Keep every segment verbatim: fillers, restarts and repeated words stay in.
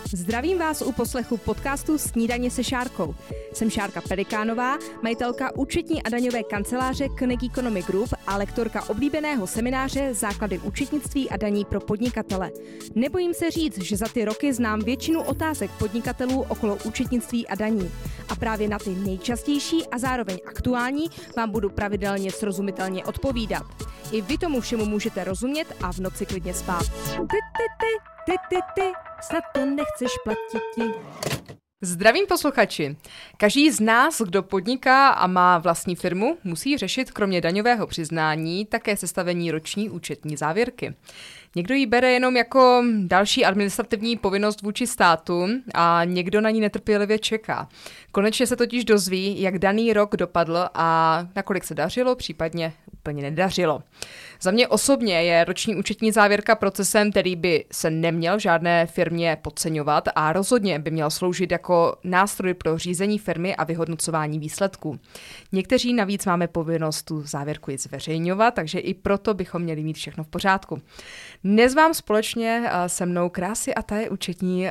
Zdravím vás u poslechu podcastu Snídaně se Šárkou. Jsem Šárka Pelikánová, majitelka účetní a daňové kanceláře Knek Economy Group a lektorka oblíbeného semináře Základy účetnictví a daní pro podnikatele. Nebojím se říct, že za ty roky znám většinu otázek podnikatelů okolo účetnictví a daní. A právě na ty nejčastější a zároveň aktuální vám budu pravidelně srozumitelně odpovídat. I vy tomu všemu můžete rozumět a v noci klidně spát. Ty, ty, ty, ty, ty, ty, snad to nechceš platit. Zdravím posluchači. Každý z nás, kdo podniká a má vlastní firmu, musí řešit kromě daňového přiznání také sestavení roční účetní závěrky. Někdo ji bere jenom jako další administrativní povinnost vůči státu a někdo na ní netrpělivě čeká. Konečně se totiž dozví, jak daný rok dopadl a nakolik se dařilo, případně úplně nedařilo. Za mě osobně je roční účetní závěrka procesem, který by se neměl žádné firmě podceňovat a rozhodně by měl sloužit jako nástroj pro řízení firmy a vyhodnocování výsledků. Někteří navíc máme povinnost tu závěrku i zveřejňovat, takže i proto bychom měli mít všechno v pořádku. Dnes vám společně se mnou krásy a taje účetní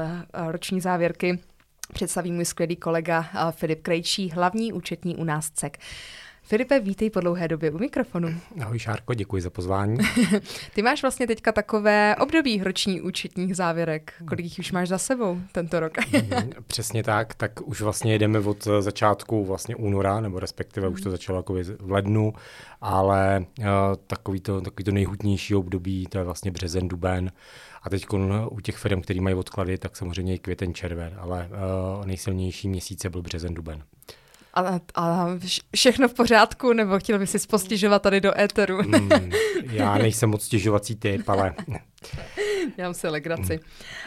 roční závěrky představí můj skvělý kolega Filip Krejčí, hlavní účetní u nás C E K. Filipe, vítej po dlouhé době u mikrofonu. Ahoj Šárko, děkuji za pozvání. Ty máš vlastně teďka takové období roční účetních závěrek. Kolik jich už máš za sebou tento rok? Přesně tak, tak už vlastně jedeme od začátku vlastně února, nebo respektive mm. už to začalo jako v lednu, ale uh, takový, to, takový to nejhutnější období, to je vlastně březen, duben. A teď u těch firm, který mají odklady, tak samozřejmě i květen, červen, ale uh, nejsilnější měsíce byl březen, duben. A, a všechno v pořádku, nebo chtěl bys si postěžovat tady do éteru? Mm, já nejsem moc stěžovací typ, ale... Dělám si legraci.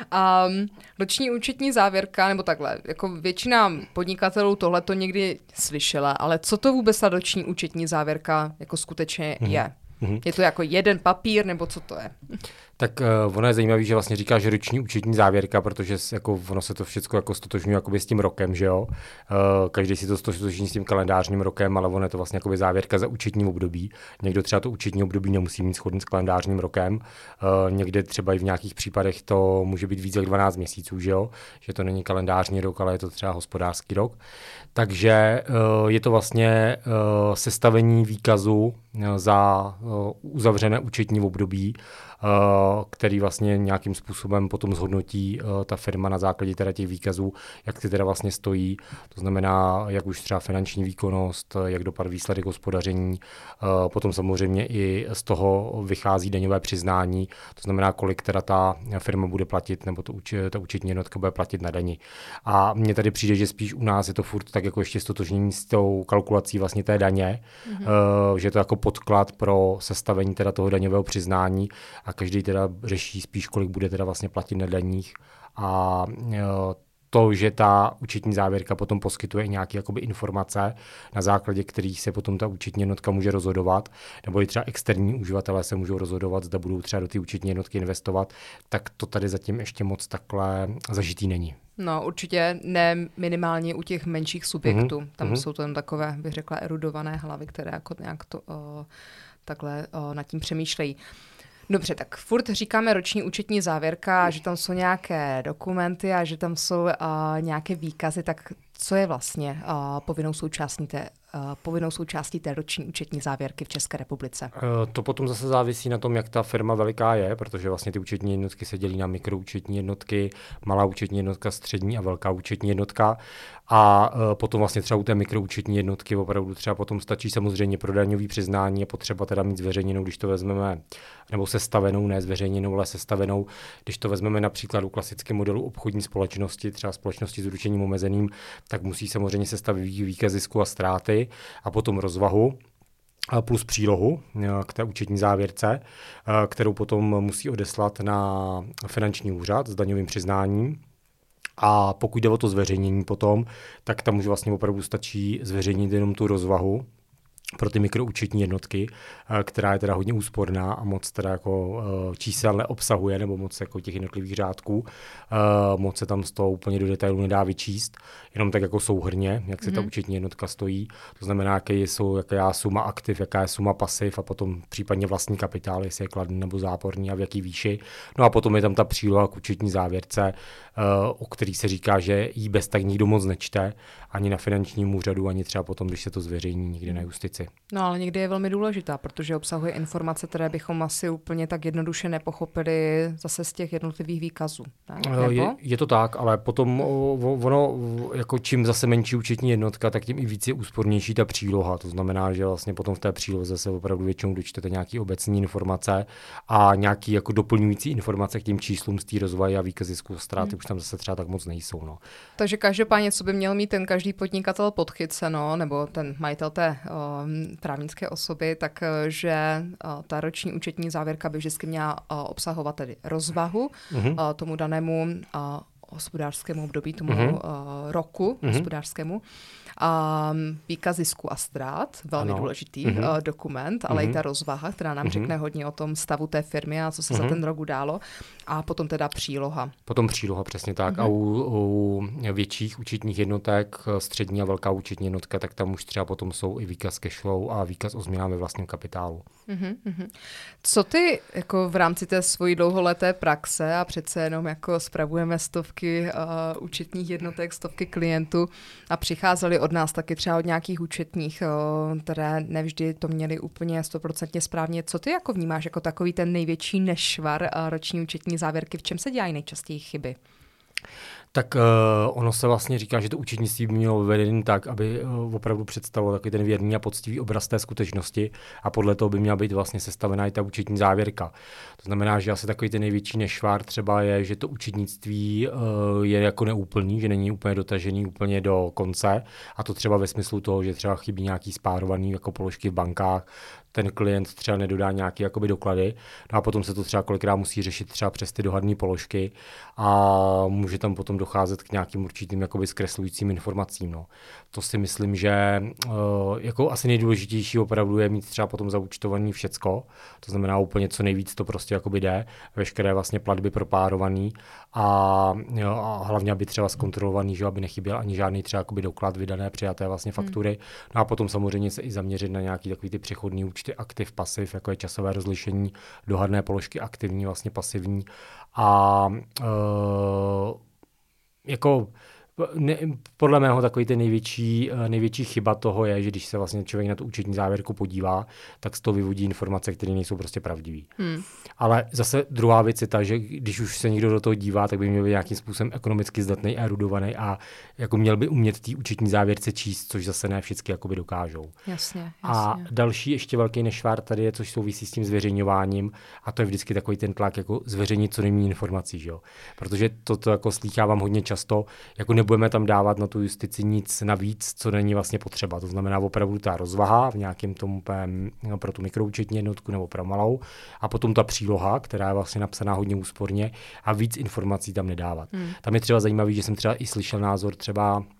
Um, roční účetní závěrka, nebo takhle, jako většina podnikatelů tohle to někdy slyšela, ale co to vůbec ta roční účetní závěrka jako skutečně mm. je? Mm-hmm. Je to jako jeden papír, nebo co to je? Tak uh, ono je zajímavé, že vlastně říká, že roční účetní závěrka, protože jako, ono se to všechno jako stotožňuje jakoby s tím rokem, že jo. Uh, každý si to stotožní s tím kalendářním rokem, ale ono je to vlastně jakoby závěrka za účetní období. Někdo třeba to účetní období nemusí mít shodný s kalendářním rokem. Uh, někde třeba i v nějakých případech to může být víc jak dvanáct měsíců, že jo. Že to není kalendářní rok, ale je to třeba hospodářský rok. Takže uh, je to vlastně uh, sestavení výkazu uh, za uh, uzavřené účetní období, který vlastně nějakým způsobem potom zhodnotí ta firma na základě teda těch výkazů, jak ty teda vlastně stojí. To znamená, jak už třeba finanční výkonnost, jak dopad výsledek hospodaření. Potom samozřejmě i z toho vychází daňové přiznání. To znamená, kolik teda ta firma bude platit, nebo to, ta účetní jednotka bude platit na dani. A mně tady přijde, že spíš u nás je to furt tak jako ještě stotožnění s tou kalkulací vlastně té daně, mm-hmm. že je to jako podklad pro sestavení teda toho daňového přiznání. A každý teda řeší spíš, kolik bude teda vlastně platit na daních. A to, že ta účetní závěrka potom poskytuje i nějaké jakoby informace, na základě kterých se potom ta účetní jednotka může rozhodovat, nebo i třeba externí uživatelé se můžou rozhodovat, zda budou třeba do té účetní jednotky investovat, tak to tady zatím ještě moc takhle zažitý není. No určitě ne minimálně u těch menších subjektů. Mm-hmm. Tam mm-hmm. jsou to jen takové, bych řekla, erudované hlavy, které jako nějak to o, takhle o, nad tím přemýšlejí. Dobře, tak furt říkáme roční účetní závěrka, že tam jsou nějaké dokumenty a že tam jsou uh, nějaké výkazy, tak co je vlastně uh, povinnou součástí té, uh, povinnou součástí té roční účetní závěrky v České republice? To potom zase závisí na tom, jak ta firma veliká je, protože vlastně ty účetní jednotky se dělí na mikroúčetní jednotky, malá účetní jednotka, střední a velká účetní jednotka. A uh, potom vlastně třeba u té mikroúčetní jednotky opravdu třeba potom stačí samozřejmě pro daňové přiznání, je potřeba teda mít zveřejněnou, když to vezmeme, nebo sestavenou, ne zveřejněnou, ale sestavenou, když to vezmeme například u klasického modelu obchodní společnosti, třeba společnosti s ručením omezeným, tak musí samozřejmě sestavit výkaz zisku a ztráty a potom rozvahu plus přílohu k té účetní závěrce, kterou potom musí odeslat na finanční úřad s daňovým přiznáním. A pokud jde o to zveřejnění potom, tak tam už vlastně opravdu stačí zveřejnit jenom tu rozvahu pro ty mikroúčetní jednotky, která je teda hodně úsporná a moc teda jako čísel neobsahuje, nebo moc jako těch jednotlivých řádků. Moc se tam z toho úplně do detailu nedá vyčíst, jenom tak jako souhrně, jak se mm-hmm. ta účetní jednotka stojí. To znamená, jaké jsou, jaká je suma aktiv, jaká je suma pasiv a potom případně vlastní kapitál, jestli je kladný nebo záporný a v jaký výši. No a potom je tam ta příloha k účetní závěrce, o který se říká, že jí bez tak nikdo moc nečte, ani na finančním úřadu, ani třeba potom, když se to zveřejní někdy na justici. No ale někdy je velmi důležitá, protože obsahuje informace, které bychom asi úplně tak jednoduše nepochopili zase z těch jednotlivých výkazů. Je, je to tak, ale potom ono, jako čím zase menší účetní jednotka, tak tím i víc je úspornější ta příloha. To znamená, že vlastně potom v té příloze se opravdu většinou dočtete nějaký obecní informace a nějaký jako doplňující informace k těm číslům z té rozvahy a výkazy z ztráty hmm. už tam zase třeba tak moc nejsou. No. Takže každopádně, co by měl mít ten každý podnikatel podchyceno, nebo ten majitel té um, právnické osoby, tak že uh, ta roční účetní závěrka by vždycky měla uh, obsahovat tedy rozvahu uh-huh. uh, tomu danému uh, hospodářskému období, tomu uh-huh. uh, roku uh-huh. hospodářskému. Um, výkaz zisku a ztrát, velmi ano. důležitý uh-huh. uh, dokument, ale uh-huh. i ta rozvaha, která nám uh-huh. řekne hodně o tom stavu té firmy a co se uh-huh. za ten rok událo. A potom teda příloha. Potom příloha, přesně tak. Uh-huh. A u, u větších účetních jednotek, střední a velká účetní jednotka, tak tam už třeba potom jsou i výkaz cashflow a výkaz o změnách ve vlastním kapitálu. Uh-huh. Uh-huh. Co ty jako v rámci té svojí dlouholeté praxe a přece jenom jako spravujeme stovky uh, účetních jednotek, stovky klientů a přicházeli od nás taky třeba od nějakých účetních, které nevždy to měli úplně stoprocentně správně. Co ty jako vnímáš jako takový ten největší nešvar roční účetní závěrky? V čem se dělají nejčastěji chyby? Tak uh, ono se vlastně říká, že to účetnictví by mělo vedený tak, aby uh, opravdu představilo takový ten věrný a poctivý obraz té skutečnosti a podle toho by měla být vlastně sestavená i ta účetní závěrka. To znamená, že asi takový ten největší nešvár třeba je, že to účetnictví uh, je jako neúplný, že není úplně dotažený úplně do konce a to třeba ve smyslu toho, že třeba chybí nějaký spárovaný jako položky v bankách, ten klient třeba nedodá nějaké jakoby doklady, no a potom se to třeba kolikrát musí řešit třeba přes ty dohadné položky a může tam potom docházet k nějakým určitým jakoby zkreslujícím informacím. No. To si myslím, že uh, jako asi nejdůležitější opravdu je mít třeba potom zaúčtovaný všecko, to znamená úplně co nejvíc to prostě jakoby jde, veškeré vlastně platby propárovaný a, jo, a hlavně aby třeba zkontrolovaný, že aby nechyběl ani žádný třeba jakoby doklad vydané přijaté vlastně faktury. Hmm. No a potom samozřejmě se i zaměřit na nějaký takový ty přechodný účty aktiv, pasiv, jako je časové rozlišení, dohadné položky aktivní, vlastně pasivní a uh, jako ne, podle mého takový ten největší, největší chyba toho je, že když se vlastně člověk na tu účetní závěrku podívá, tak z toho vyvodí informace, které nejsou prostě pravdivé. Hmm. Ale zase druhá věc je ta, že když už se někdo do toho dívá, tak by měl být nějakým způsobem ekonomicky zdatný a erudovaný a jako měl by umět té účetní závěrce číst, což zase ne všichni jakoby dokážou. Jasně, jasně. A další ještě velký nešvár tady je, což souvisí s tím zveřejňováním, a to je vždycky takový ten tlak jako zveřejnit co nejméně informací, že jo? Protože to, to jako slýchávám hodně často, jako nebudeme tam dávat na tu justici nic navíc, co není vlastně potřeba. To znamená opravdu ta rozvaha v nějakém tom no, pro tu mikroúčetní jednotku nebo pro malou a potom ta příloha, která je vlastně napsaná hodně úsporně a víc informací tam nedávat. Hmm. Tam je třeba zajímavý, že jsem třeba i slyšel názor třeba uh,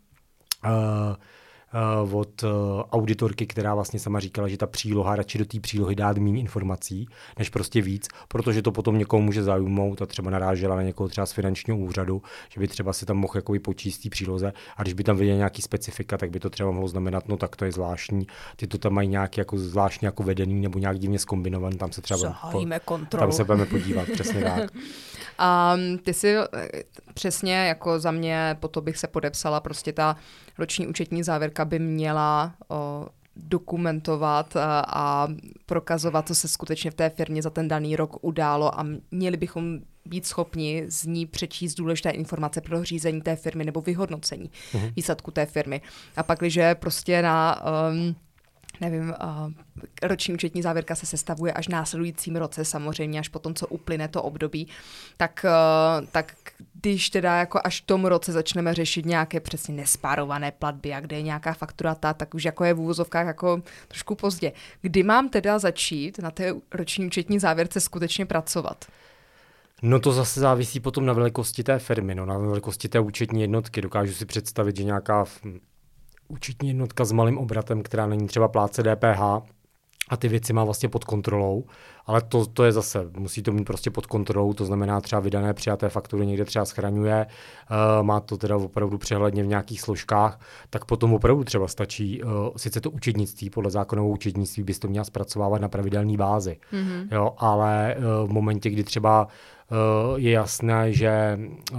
Uh, od uh, auditorky, která vlastně sama říkala, že ta příloha, radši do té přílohy dát méně informací, než prostě víc, protože to potom někomu může zaujmout a třeba narážela na někoho třeba z finančního úřadu, že by třeba si tam mohl jakoby počíst té příloze a když by tam viděl nějaký specifika, tak by to třeba mohlo znamenat, no tak to je zvláštní, ty to tam mají nějaký jako zvláštně jako vedený nebo nějak divně zkombinovaný, tam se třeba po, tam se budeme podívat, přesně tak. A ty si přesně jako za mě, po to bych se podepsala, prostě ta roční účetní závěrka by měla o, dokumentovat a, a prokazovat, co se skutečně v té firmě za ten daný rok událo a měli bychom být schopni z ní přečíst důležité informace pro řízení té firmy nebo vyhodnocení uh-huh. výsledku té firmy. A pak, když prostě na... Um, nevím, uh, roční účetní závěrka se sestavuje až v následujícím roce, samozřejmě až po tom, co uplyne to období, tak, uh, tak když teda jako až v tom roce začneme řešit nějaké přesně nespárované platby a kde je nějaká faktura ta, tak už jako je v úvozovkách jako trošku pozdě. Kdy mám teda začít na té roční účetní závěrce skutečně pracovat? No to zase závisí potom na velikosti té firmy, no, na velikosti té účetní jednotky. Dokážu si představit, že nějaká účetní jednotka s malým obratem, která není třeba plátce D P H, a ty věci má vlastně pod kontrolou, ale to, to je zase, musí to mít prostě pod kontrolou, to znamená třeba vydané přijaté faktury někde třeba schraňuje, uh, má to teda opravdu přehledně v nějakých složkách, tak potom opravdu třeba stačí, uh, sice to účetnictví, podle zákonového účetnictví bys to měla zpracovávat na pravidelné bázi, mm-hmm. jo, ale uh, v momentě, kdy třeba uh, je jasné, že uh,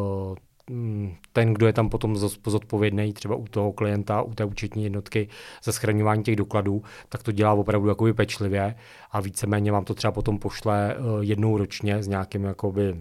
ten, kdo je tam potom zodpovědný třeba u toho klienta, u té účetní jednotky za schraňování těch dokladů, tak to dělá opravdu jakoby pečlivě a víceméně vám to třeba potom pošle jednou ročně s nějakým jakoby,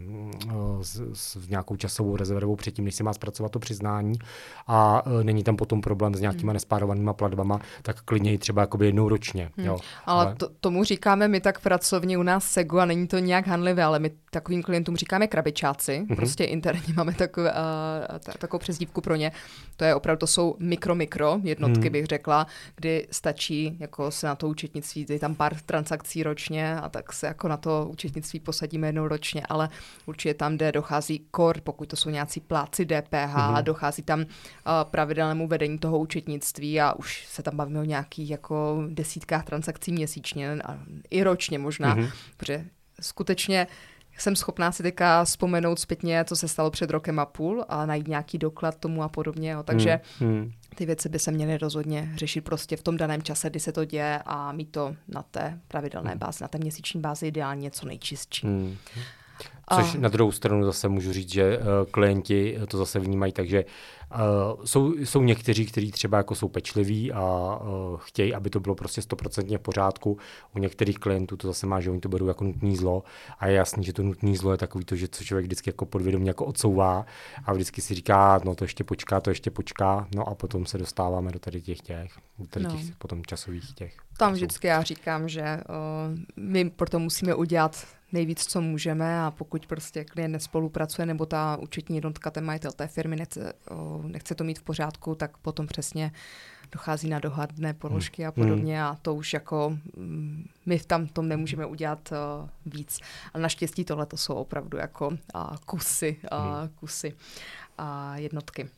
s, s nějakou časovou rezervou předtím, než se má zpracovat to přiznání a není tam potom problém s nějakýma nespárovanýma platbama, tak klidně i třeba jakoby jednou ročně. Hmm. Jo. Ale, ale to, tomu říkáme my tak pracovně u nás Segu a není to nějak hanlivé, ale my takovým klientům říkáme krabičáci, mm-hmm. prostě interně máme takové, uh, takovou přezdívku pro ně. To je opravdu, to jsou mikro-mikro jednotky, hmm. bych řekla, kdy stačí jako se na to účetnictví, je tam pár transakcí ročně a tak se jako na to účetnictví posadíme jednou ročně, ale určitě tam, kde dochází kor, pokud to jsou nějací pláci D P H, hmm. dochází tam uh, pravidelnému vedení toho účetnictví a už se tam bavíme o nějakých jako desítkách transakcí měsíčně a i ročně možná, hmm. protože skutečně jsem schopná si teďka vzpomenout zpětně, co se stalo před rokem a půl a najít nějaký doklad tomu a podobně. Jo. Takže hmm. ty věci by se měly rozhodně řešit prostě v tom daném čase, kdy se to děje a mít to na té pravidelné hmm. bázi, na té měsíční bázi ideálně co nejčistší. Hmm. Což a... na druhou stranu zase můžu říct, že uh, klienti to zase vnímají, takže uh, jsou, jsou někteří, kteří třeba jako jsou pečliví a uh, chtějí, aby to bylo prostě stoprocentně v pořádku. U některých klientů to zase má, že oni to berou jako nutný zlo a je jasný, že to nutný zlo je takový to, že co člověk vždycky jako podvědomě jako odsouvá a vždycky si říká, no to ještě počká, to ještě počká, no a potom se dostáváme do tady těch těch, do tady těch no. potom časových těch. Tam vždycky já říkám, že uh, my proto musíme udělat nejvíc, co můžeme a pokud prostě klient nespolupracuje nebo ta účetní jednotka, ten majitel té firmy nechce, o, nechce to mít v pořádku, tak potom přesně dochází na dohadné položky a podobně a to už jako my v tam tom nemůžeme udělat uh, víc. Ale naštěstí tohle to jsou opravdu jako uh, kusy, uh, kusy uh, jednotky.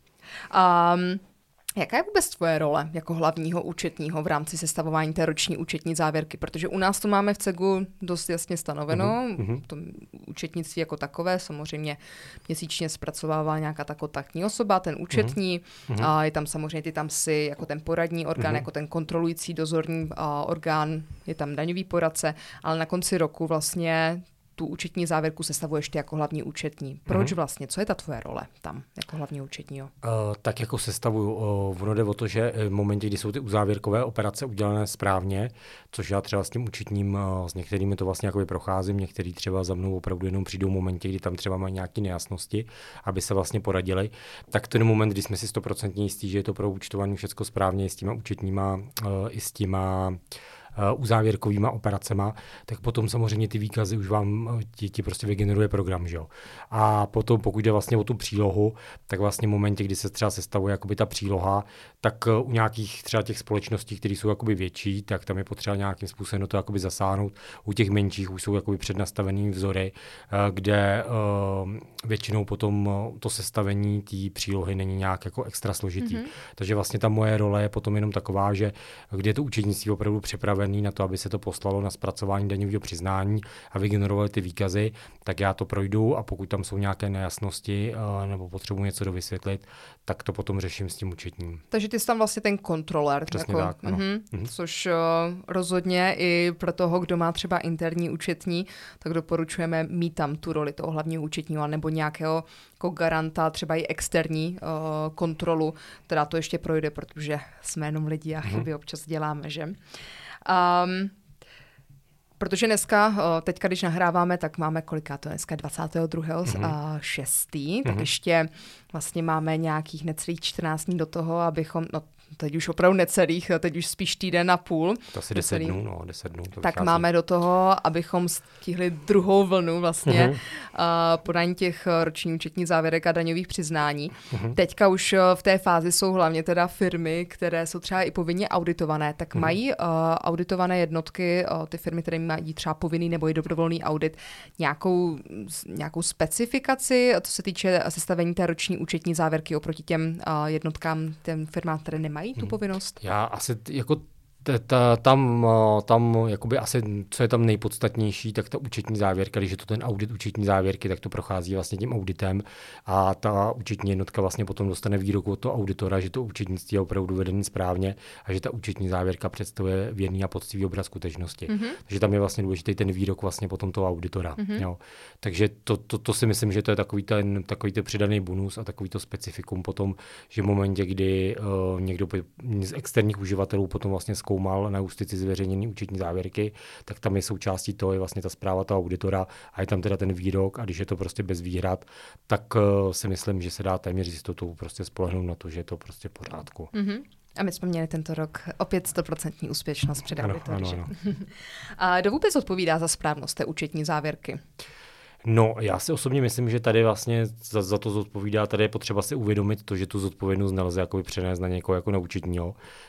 Um, Jaká je vůbec tvoje role jako hlavního účetního v rámci sestavování té roční účetní závěrky? Protože u nás to máme v Cegu dost jasně stanoveno. Mm-hmm. To účetnictví jako takové samozřejmě měsíčně zpracovává nějaká ta kontaktní osoba, ten účetní. Mm-hmm. A je tam samozřejmě ty tam si jako ten poradní orgán, mm-hmm. jako ten kontrolující dozorní uh, orgán, je tam daňový poradce, ale na konci roku vlastně tu účetní závěrku sestavuješ ty jako hlavní účetní. Proč vlastně? Co je ta tvoje role tam jako hlavní účetního? Uh, tak jako sestavuju. Uh, ono jde o to, že v momentě, kdy jsou ty uzávěrkové operace udělané správně, což já třeba s tím účetním, uh, s některými to vlastně jakoby procházím, některý třeba za mnou opravdu jenom přijdou v momentě, kdy tam třeba mají nějaké nejasnosti, aby se vlastně poradili, tak ten moment, kdy jsme si stoprocentně jistí, že je to pro účtování všechno správně, s těma účetníma, uh, i s těma Uh, uzávěrkovýma operacema, tak potom samozřejmě ty výkazy už vám ti, ti prostě vygeneruje program, že jo. A potom, pokud jde vlastně o tu přílohu, tak vlastně v momentě, kdy se třeba sestavuje jakoby ta příloha, tak uh, u nějakých třeba těch společností, které jsou jakoby větší, tak tam je potřeba nějakým způsobem to jakoby zasáhnout. U těch menších už jsou jakoby přednastavený vzory, uh, kde uh, většinou potom uh, to sestavení té přílohy není nějak jako extra složitý. Mm-hmm. Takže vlastně ta moje role je potom jenom taková, že kde je to účetnictví opravdu připravené na to, aby se to poslalo na zpracování daňového přiznání a vygenerovali ty výkazy, tak já to projdu a pokud tam jsou nějaké nejasnosti uh, nebo potřebuji něco dovysvětlit, tak to potom řeším s tím účetním. Takže ty jsi tam vlastně ten kontroler. Přesně jako, tak, ano. Mm-hmm, mm-hmm. Což uh, rozhodně i pro toho, kdo má třeba interní účetní, tak doporučujeme mít tam tu roli toho hlavního účetního nebo nějakého jako garanta, třeba i externí uh, kontrolu, která to ještě projde, protože jsme jenom lidi a chyby mm-hmm. občas děláme, že? Um, protože dneska, teďka, když nahráváme, tak máme koliká to dneska dvacátého druhého šestého Mm-hmm. Tak ještě vlastně máme nějakých necelých čtrnáct dní do toho, abychom, no teď už opravdu necelých, teď už spíš týden a půl. To asi deset dnů, no, deset dnů. To tak vychází. Máme do toho, abychom stihli druhou vlnu vlastně uh-huh. uh, podání těch roční účetních závěrek a daňových přiznání. Uh-huh. Teďka už v té fázi jsou hlavně teda firmy, které jsou třeba i povinně auditované, tak uh-huh. mají uh, auditované jednotky, uh, ty firmy, které mají třeba povinný nebo i dobrovolný audit, nějakou, nějakou specifikaci, co se týče sestavení té roční účetní závěrky oproti těm uh, jednotkám, těm firmám, které nemají mají tu povinnost? Já asi t- jako Ta, tam, tam jakoby asi, co je tam nejpodstatnější, tak ta účetní závěrka, když je to ten audit účetní závěrky, tak to prochází vlastně tím auditem a ta účetní jednotka vlastně potom dostane výrok od toho auditora, že to účetnictví je opravdu vedené správně a že ta účetní závěrka představuje věrný a poctivý obraz skutečnosti. Mm-hmm. Takže tam je vlastně důležitý ten výrok vlastně potom toho auditora. Mm-hmm. Jo. Takže to, to, to si myslím, že to je takový ten, takový ten přidaný bonus a takový to specifikum potom, že v momentě, kdy uh, někdo z externích uživatelů potom vlastně zkoumal na justici zveřejněný účetní závěrky, tak tam je součástí toho je vlastně ta zpráva toho auditora a je tam teda ten výrok a když je to prostě bez výhrad, tak uh, si myslím, že se dá téměř jistotou prostě spolehnout na to, že je to prostě v pořádku. Mm-hmm. A my jsme měli tento rok opět stoprocentní úspěšnost před auditory. Ano, ano, ano. A kdo vůbec odpovídá za správnost té účetní závěrky? No, já si osobně myslím, že tady vlastně za, za to zodpovídá, tady je potřeba si uvědomit to, že tu zodpovědnost nelze jakoby přenést na někoho jako na účetního.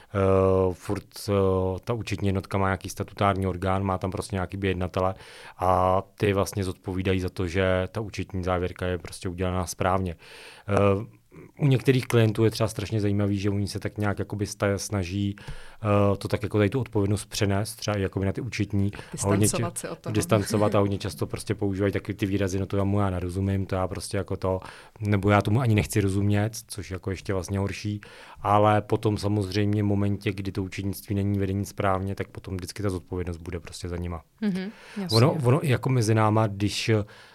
Uh, furt uh, ta účetní jednotka má nějaký statutární orgán, má tam prostě nějaký jednatele a ty vlastně zodpovídají za to, že ta účetní závěrka je prostě udělaná správně. Uh, U některých klientů je třeba strašně zajímavý, že oni se tak nějak jakoby snaží uh, to tak jako tady tu odpovědnost přenést, třeba i jakoby na ty účetní. Distancovat se od toho. Distancovat a hodně často prostě používají taky ty výrazy, no to já mu já nerozumím, to já prostě jako to, nebo já tomu ani nechci rozumět, což jako ještě vlastně horší, ale potom samozřejmě v momentě, kdy to účetnictví není vedení správně, tak potom vždycky ta zodpovědnost bude prostě za nima. Mm-hmm, ono, ono i jako mezi náma, když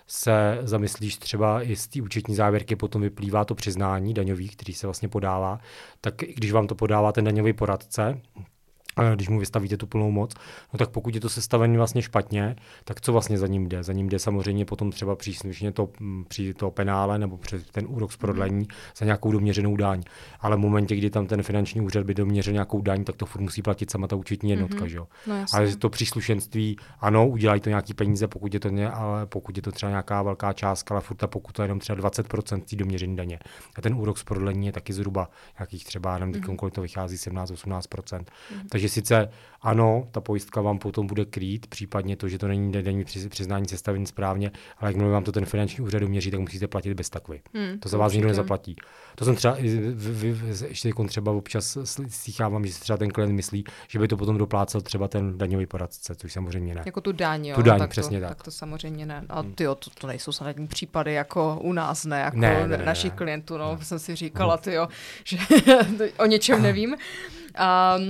se zamyslíš třeba i z té účetní závěrky, potom vyplývá to přiznání daňový, který se vlastně podává, tak když vám to podává ten daňový poradce, když mu vystavíte tu plnou moc, no tak pokud je to sestavené vlastně špatně, tak co vlastně za ním jde? Za ním jde samozřejmě potom třeba příslušně to, při to penále nebo při ten úrok z prodlení za nějakou doměřenou daň. Ale v momentě, kdy tam ten finanční úřad by doměřil nějakou daň, tak to furt musí platit sama ta účetní jednotka, mm-hmm. že jo? No, ale to příslušenství, ano, udělají to nějaký peníze, pokud je to, ně, ale pokud je to třeba nějaká velká částka, ale furt ta pokuta je jenom třeba dvacet procent té doměřené daně. A ten úrok z prodlení je taky zhruba nějakých třeba, nevím, mm-hmm. kolik to vychází, sedmnáct až osmnáct procent. Mm-hmm. Takže sice ano, ta pojistka vám potom bude krýt, případně to, že to není daňový přiznání sestavení správně, ale jakmile vám to ten finanční úřad doměří, tak musíte platit bez takvy. Hmm, to za vás nikdo nezaplatí. To jsem třeba, ještě třeba občas slychávám, že si třeba ten klient myslí, že by to potom doplácel třeba ten daňový poradce, což samozřejmě ne. Jako tu daň, jo? Tu daň, tak přesně to, tak. Tak to samozřejmě ne. A tyjo, to, to nejsou sanitní případy jako u nás, ne, jako ne, ne, našich ne. klientů, no, jsem si říkala, tyjo, že o něčem nevím. Um,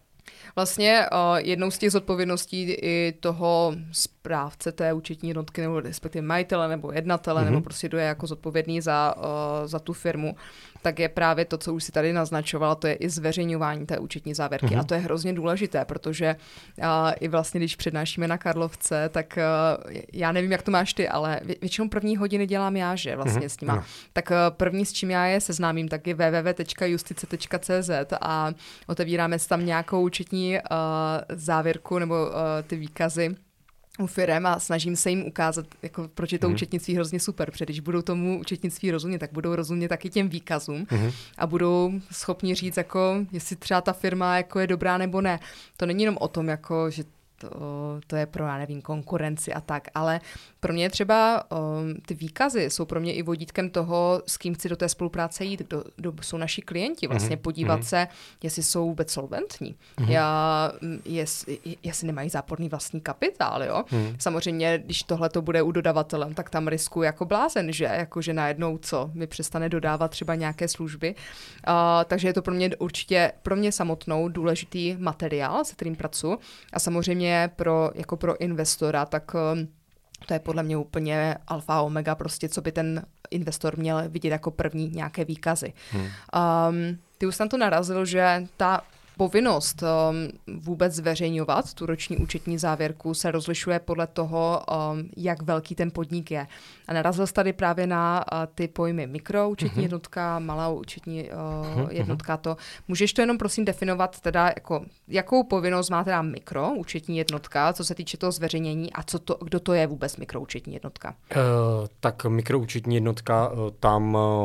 Vlastně uh, jednou z těch zodpovědností i toho správce té účetní jednotky, nebo respektive majitele, nebo jednatele, mm-hmm. nebo prostě kdo je jako zodpovědný za, uh, za tu firmu, tak je právě to, co už si tady naznačovala, to je i zveřejňování té účetní závěrky. Mm-hmm. A to je hrozně důležité, protože uh, i vlastně, když přednášíme na Karlovce, tak uh, já nevím, jak to máš ty, ale vě- většinou první hodiny dělám já, že vlastně mm-hmm. s nima. Mm-hmm. Tak uh, první, s čím já je seznámím, tak je w w w tečka justice tečka c z a otevíráme si tam nějakou účetní uh, závěrku nebo uh, ty výkazy u firem a snažím se jim ukázat, jako, proč je to mm. účetnictví hrozně super, protože když budou tomu účetnictví rozumět, tak budou rozumět taky těm výkazům mm. a budou schopni říct, jako, jestli třeba ta firma jako je dobrá nebo ne. To není jenom o tom, jako, že To, to je pro, já nevím, konkurenci a tak, ale pro mě třeba um, ty výkazy jsou pro mě i vodítkem toho, s kým chci do té spolupráce jít, kdo, kdo jsou naši klienti, vlastně mm-hmm. podívat mm-hmm. se, jestli jsou vůbec solventní, mm-hmm. já, jestli, jestli nemají záporný vlastní kapitál, jo. Mm-hmm. Samozřejmě, když tohle to bude u dodavatelem, tak tam riskuji jako blázen, že, jako že najednou co, mi přestane dodávat třeba nějaké služby, uh, takže je to pro mě určitě, pro mě samotnou důležitý materiál, se kterým pracuji a samozřejmě pro, jako pro investora, tak um, to je podle mě úplně alfa a omega, prostě, co by ten investor měl vidět jako první nějaké výkazy. Hmm. Um, ty už jsem to narazil, že ta povinnost um, vůbec zveřejňovat tu roční účetní závěrku se rozlišuje podle toho, um, jak velký ten podnik je. A narazil jsi tady právě na uh, ty pojmy mikroúčetní uh-huh. jednotka, malá účetní uh, uh-huh. jednotka. To. Můžeš to jenom prosím definovat, teda jako, jakou povinnost má teda mikroúčetní jednotka, co se týče toho zveřejnění a co to, kdo to je vůbec mikroúčetní jednotka? Uh, tak mikroúčetní jednotka uh, tam... Uh,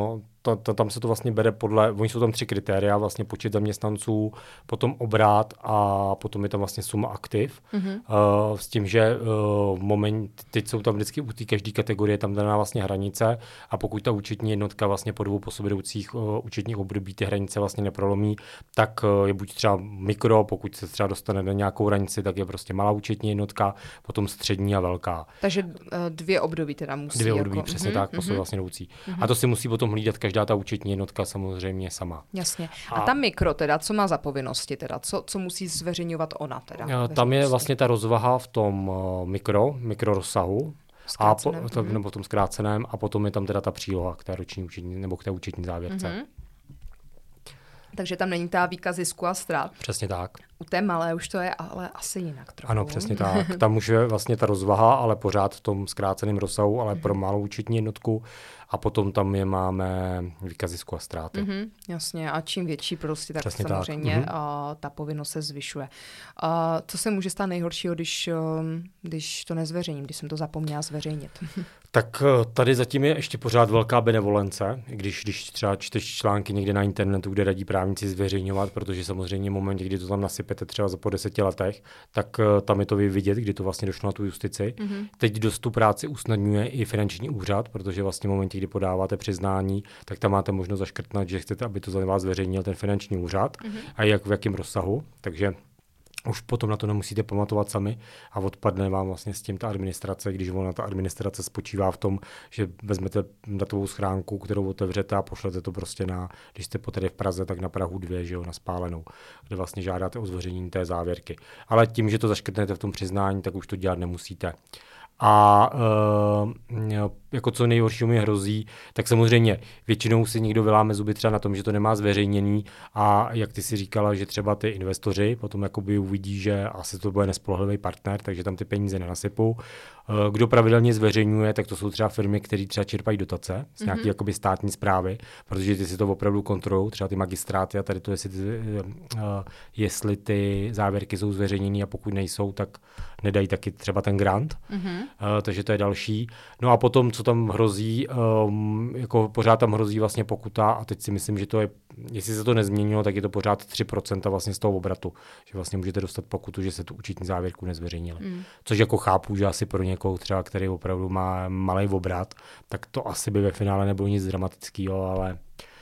to, to, tam se to vlastně bere podle, oni jsou tam tři kritéria, vlastně počet zaměstnanců, potom obrat a potom je tam vlastně suma aktiv. Mm-hmm. Uh, s tím, že uh, moment, teď jsou tam vždycky u té každé kategorie tam daná vlastně hranice a pokud ta účetní jednotka vlastně po dvou po sobě jdoucích uh, účetních období ty hranice vlastně neprolomí, tak uh, je buď třeba mikro, pokud se třeba dostane na nějakou hranici, tak je prostě malá účetní jednotka, potom střední a velká. Takže uh, dvě období teda musí. Dvě období, jako... přesně mm-hmm. tak, po sobě vlastně jdoucí. Mm-hmm. A to si musí potom hlídat každá ta účetní jednotka samozřejmě sama. Jasně. A, a ta mikro teda, co má za povinnosti teda? Co, co musí zveřejňovat ona teda? Tam je vlastně ta rozvaha v tom uh, mikro, mikro rozsahu. A po, to, mm-hmm. nebo tom zkráceném a potom je tam teda ta příloha k té roční účetní nebo k té účetní závěrce. Mm-hmm. Takže tam není ta výkaz zisku a ztrát. Přesně tak. U té malé už to je ale asi jinak trochu. Ano, přesně tak. Tam už je vlastně ta rozvaha, ale pořád v tom zkráceném rozsahu, ale mm-hmm. pro malou účetní jednotku. A potom tam je máme výkaz zisku a ztráty. Mm-hmm, jasně, a čím větší prostě, tak přesně samozřejmě tak. a, ta povinnost se zvyšuje. A co se může stát nejhoršího, když, když to nezveřejním, když jsem to zapomněla zveřejnit? Tak tady zatím je ještě pořád velká benevolence, když, když třeba čteš články někde na internetu, kde radí právníci zveřejňovat, protože samozřejmě v momentě, kdy to tam nasypete třeba za po deseti letech, tak tam je to vidět, kdy to vlastně došlo na tu justici. Mm-hmm. Teď dost tu práci usnadňuje i finanční úřad, protože vlastně v momentě, kdy podáváte přiznání, tak tam máte možnost zaškrtnout, že chcete, aby to za vás zveřejnil ten finanční úřad mm-hmm. a jak v jakém rozsahu. Takže už potom na to nemusíte pamatovat sami a odpadne vám vlastně s tím ta administrace, když ona ta administrace spočívá v tom, že vezmete datovou schránku, kterou otevřete a pošlete to prostě na, když jste tady v Praze, tak na Prahu dvě, že jo, na Spálenou, kde vlastně žádáte o zveřejnění té závěrky. Ale tím, že to zaškrtnete v tom přiznání, tak už to dělat nemusíte. A uh, jako co nejhoršího mi hrozí, tak samozřejmě většinou si někdo vyláme zuby třeba na tom, že to nemá zveřejněný a jak ty si říkala, že třeba ty investoři potom jakoby uvidí, že asi to bude nespolehlivý partner, takže tam ty peníze nenasypou. Uh, kdo pravidelně zveřejňuje, tak to jsou třeba firmy, které třeba čerpají dotace z nějaké mm-hmm. jakoby státní správy, protože ty si to opravdu kontrolují, třeba ty magistráty a tady to, jestli ty, uh, jestli ty závěrky jsou zveřejněný a pokud nejsou, tak nedají taky třeba ten grant. Mm-hmm. Uh, takže to je další. No a potom, co tam hrozí, um, jako pořád tam hrozí vlastně pokuta a teď si myslím, že to je, jestli se to nezměnilo, tak je to pořád tři procenta vlastně z toho obratu, že vlastně můžete dostat pokutu, že se tu účetní závěrku nezveřejnili. Mm. Což jako chápu, že asi pro někoho třeba, který opravdu má malý obrat, tak to asi by ve finále nebylo nic dramatického, ale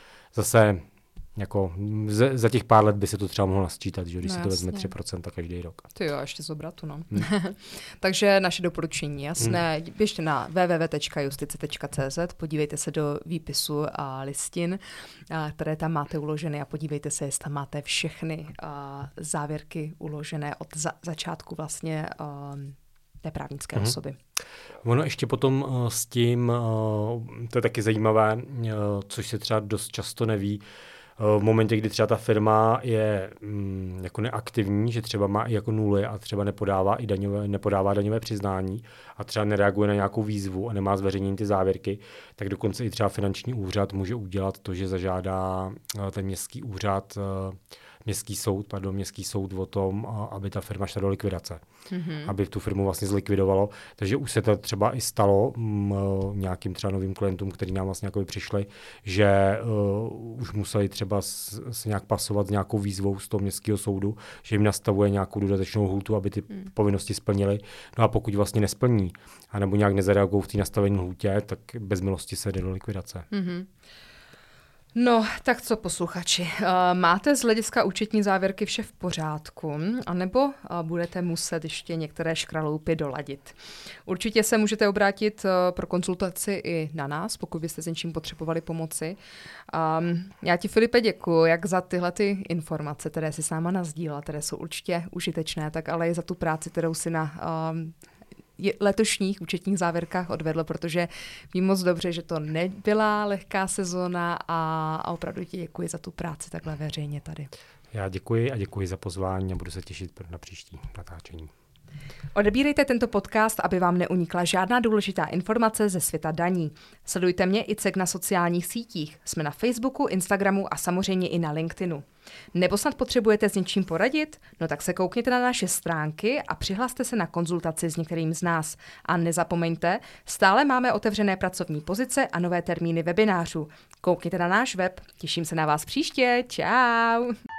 zase jako z, za těch pár let by se to třeba mohlo nasčítat, že když no, si to vezme tři procenta každý rok. Ty jo, ještě z obratu, no. Hmm. Takže naše doporučení jasné. Hmm. Běžte na w w w tečka justice tečka c z, podívejte se do výpisu a listin, a, které tam máte uložené a podívejte se, jestli tam máte všechny a, závěrky uložené od za, začátku vlastně a, té právnické hmm. osoby. Ono ještě potom uh, s tím, uh, to je taky zajímavé, uh, což se třeba dost často neví, v momentě, kdy třeba ta firma je mm, jako neaktivní, že třeba má i jako nuly a třeba nepodává i daňové, nepodává daňové přiznání a třeba nereaguje na nějakou výzvu a nemá zveřejnění ty závěrky, tak dokonce i třeba finanční úřad může udělat to, že zažádá ten městský úřad, městský soud, pardon, městský soud o tom, aby ta firma šla do likvidace. Mm-hmm. Aby tu firmu vlastně zlikvidovalo. Takže už se to třeba i stalo m, nějakým třeba novým klientům, kteří nám vlastně jako přišli, že uh, už museli třeba s, se nějak pasovat s nějakou výzvou z toho městského soudu, že jim nastavuje nějakou dodatečnou lhůtu, aby ty mm. povinnosti splnili. No a pokud vlastně nesplní, anebo nějak nezareagují v té nastavení lhůtě, tak bez milosti se jde do likvidace. Mm-hmm. No, tak co posluchači, uh, máte z hlediska účetní závěrky vše v pořádku, anebo uh, budete muset ještě některé škraloupy doladit? Určitě se můžete obrátit uh, pro konzultaci i na nás, pokud byste s něčím potřebovali pomoci. Um, já ti, Filipe, děkuji jak za tyhle ty informace, které jsi s náma nasdílela, které jsou určitě užitečné, tak ale i za tu práci, kterou si na um, letošních účetních závěrkách odvedl, protože vím moc dobře, že to nebyla lehká sezóna a, a opravdu ti děkuji za tu práci takhle veřejně tady. Já děkuji a děkuji za pozvání a budu se těšit na příští natáčení. Odebírejte tento podcast, aby vám neunikla žádná důležitá informace ze světa daní. Sledujte mě i cek na sociálních sítích. Jsme na Facebooku, Instagramu a samozřejmě i na LinkedInu. Nebo snad potřebujete s něčím poradit? No tak se koukněte na naše stránky a přihlaste se na konzultaci s některým z nás. A nezapomeňte, stále máme otevřené pracovní pozice a nové termíny webinářů. Koukněte na náš web. Těším se na vás příště. Čau!